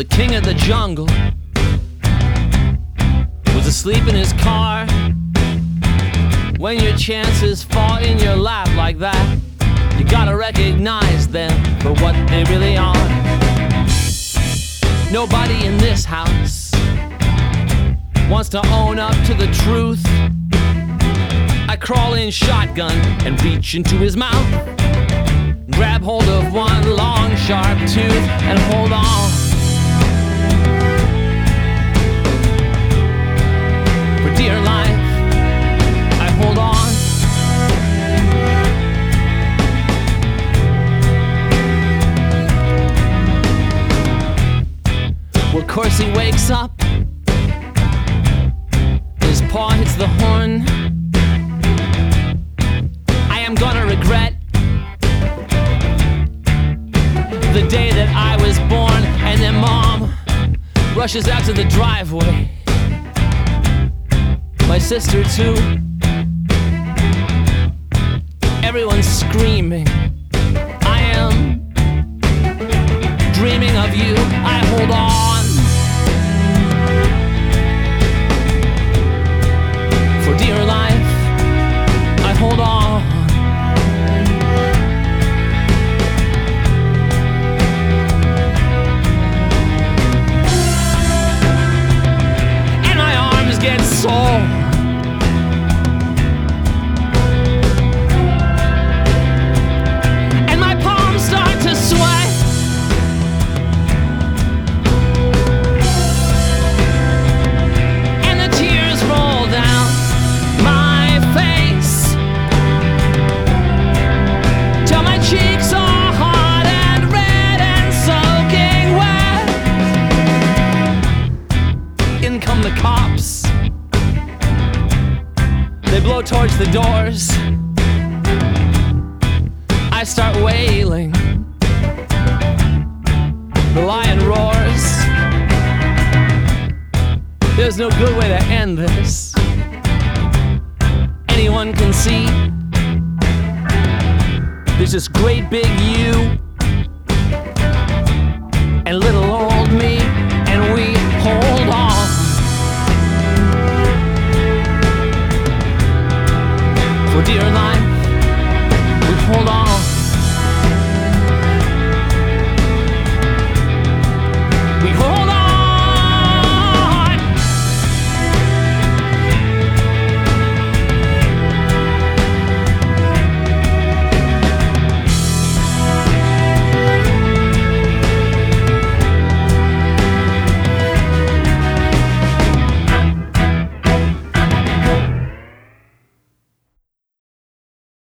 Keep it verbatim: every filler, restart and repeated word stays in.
the king of the jungle was asleep in his car. When your chances fall in your lap like that, you gotta recognize them for what they really are. Nobody in this house wants to own up to the truth. I crawl in shotgun and reach into his mouth, grab hold of one long sharp tooth and hold on. For dear life, I hold on. Well, Corsi wakes up, his paw hits the horn. I am gonna regret the day that I was born. And then Mom rushes out to the driveway, my sister too. Everyone's screaming. I am dreaming of you. I hold on. For dear life, I hold on. And my arms get sore. And my palms start to sweat. And the tears roll down my face till my cheeks are hot and red and soaking wet. In come the cops. They blow towards the doors. I start wailing. The lion roars. There's no good way to end this. Anyone can see there's this great big you and little